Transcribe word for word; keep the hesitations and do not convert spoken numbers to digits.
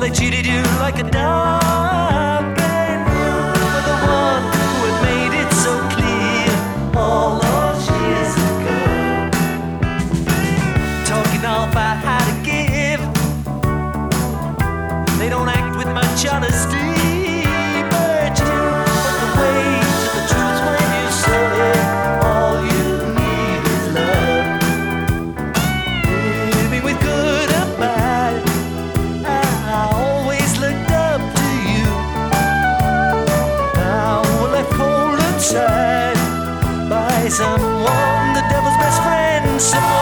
they cheated you like a dog, and you were the one who had made it so clear all those years ago. Talking all about how to give, they don't act with much honesty, but you put the way to the truth when you say all you need is love. Living with good or bad, I always looked up to you. Now we're left cold inside by someone, the devil's best friend, someone